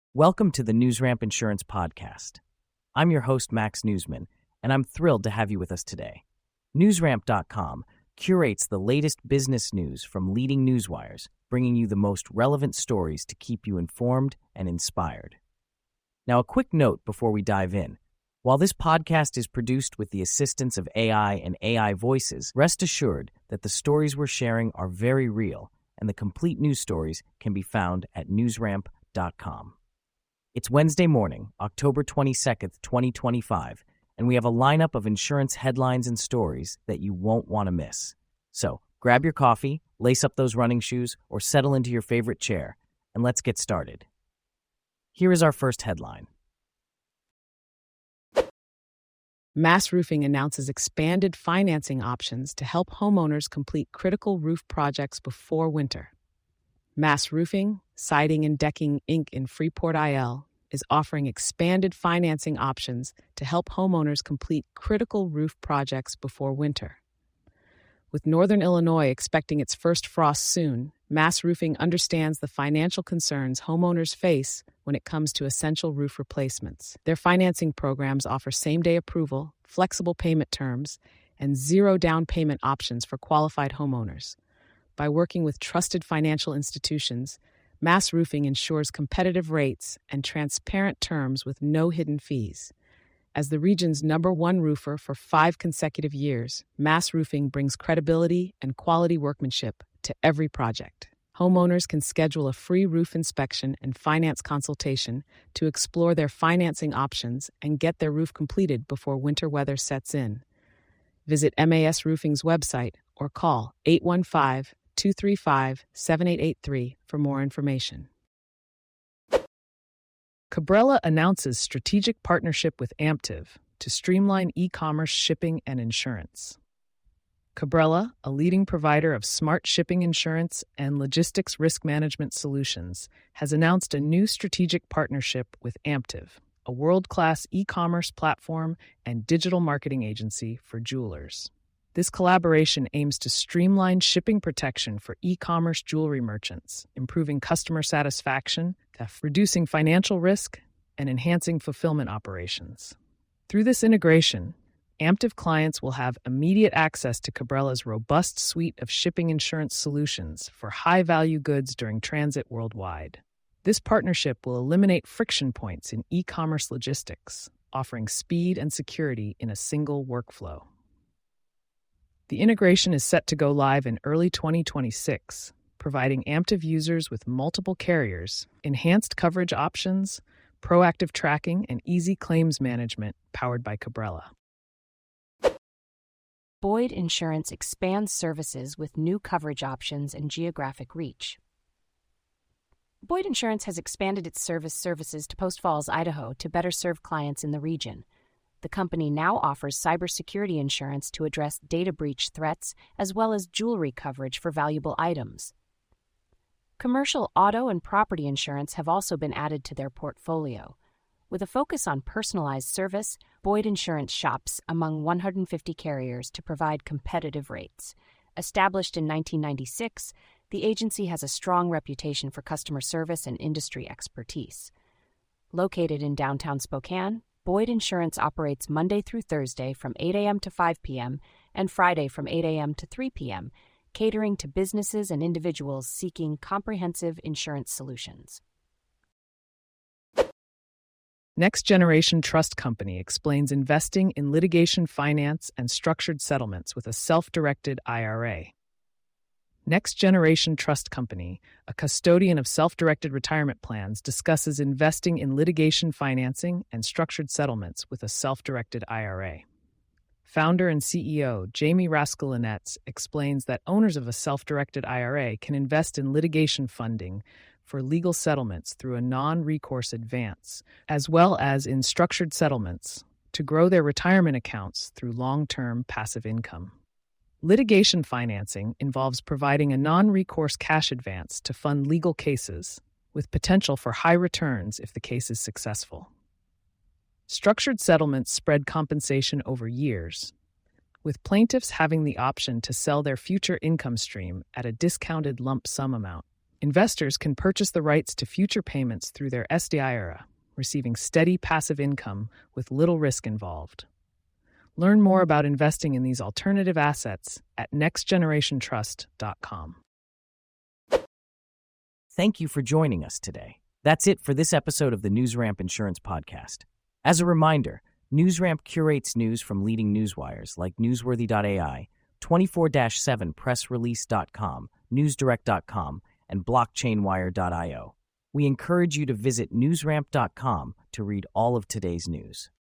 Welcome to the NewsRamp Insurance Podcast. I'm your host, Max Newsman, and I'm thrilled to have you with us today. NewsRamp.com curates the latest business news from leading newswires, bringing you the most relevant stories to keep you informed and inspired. Now, a quick note before we dive in. While this podcast is produced with the assistance of AI and AI voices, rest assured that the stories we're sharing are very real, and the complete news stories can be found at NewsRamp.com. It's Wednesday morning, October 22nd, 2025, and we have a lineup of insurance headlines and stories that you won't want to miss. So, grab your coffee, lace up those running shoes, or settle into your favorite chair, and let's get started. Here is our first headline. Mass Roofing announces expanded financing options to help homeowners complete critical roof projects before winter. Mass Roofing, Siding and Decking, Inc. in Freeport, IL, is offering expanded financing options to help homeowners complete critical roof projects before winter. With Northern Illinois expecting its first frost soon, Mass Roofing understands the financial concerns homeowners face when it comes to essential roof replacements. Their financing programs offer same-day approval, flexible payment terms, and zero down payment options for qualified homeowners. By working with trusted financial institutions, Mass Roofing ensures competitive rates and transparent terms with no hidden fees. As the region's #1 roofer for 5 consecutive years, Mass Roofing brings credibility and quality workmanship to every project. Homeowners can schedule a free roof inspection and finance consultation to explore their financing options and get their roof completed before winter weather sets in. Visit MAS Roofing's website or call 815-235-7883 for more information. Cabrella announces strategic partnership with Amptiv to streamline e-commerce shipping and insurance. Cabrella, a leading provider of smart shipping insurance and logistics risk management solutions, has announced a new strategic partnership with Amptiv, a world-class e-commerce platform and digital marketing agency for jewelers. This collaboration aims to streamline shipping protection for e-commerce jewelry merchants, improving customer satisfaction, reducing financial risk, and enhancing fulfillment operations. Through this integration, Amptiv clients will have immediate access to Cabrella's robust suite of shipping insurance solutions for high-value goods during transit worldwide. This partnership will eliminate friction points in e-commerce logistics, offering speed and security in a single workflow. The integration is set to go live in early 2026, providing Amptiv users with multiple carriers, enhanced coverage options, proactive tracking, and easy claims management powered by Cabrella. Boyd Insurance expands services with new coverage options and geographic reach. Boyd Insurance has expanded its services to Post Falls, Idaho, to better serve clients in the region. The company now offers cybersecurity insurance to address data breach threats, as well as jewelry coverage for valuable items. Commercial auto and property insurance have also been added to their portfolio. With a focus on personalized service, Boyd Insurance shops among 150 carriers to provide competitive rates. Established in 1996, the agency has a strong reputation for customer service and industry expertise. Located in downtown Spokane, Boyd Insurance operates Monday through Thursday from 8 a.m. to 5 p.m. and Friday from 8 a.m. to 3 p.m., catering to businesses and individuals seeking comprehensive insurance solutions. Next Generation Trust Company explains investing in litigation finance and structured settlements with a self-directed IRA. Next Generation Trust Company, a custodian of self-directed retirement plans, discusses investing in litigation financing and structured settlements with a self-directed IRA. Founder and CEO Jamie Raskulinecz explains that owners of a self-directed IRA can invest in litigation funding for legal settlements through a non-recourse advance, as well as in structured settlements to grow their retirement accounts through long-term passive income. Litigation financing involves providing a non-recourse cash advance to fund legal cases, with potential for high returns if the case is successful. Structured settlements spread compensation over years, with plaintiffs having the option to sell their future income stream at a discounted lump sum amount. Investors can purchase the rights to future payments through their SDI IRA, receiving steady passive income with little risk involved. Learn more about investing in these alternative assets at nextgenerationtrust.com. Thank you for joining us today. That's it for this episode of the NewsRamp Insurance Podcast. As a reminder, NewsRamp curates news from leading newswires like Newsworthy.ai, 24/7 PressRelease.com, NewsDirect.com, and BlockchainWire.io. We encourage you to visit newsramp.com to read all of today's news.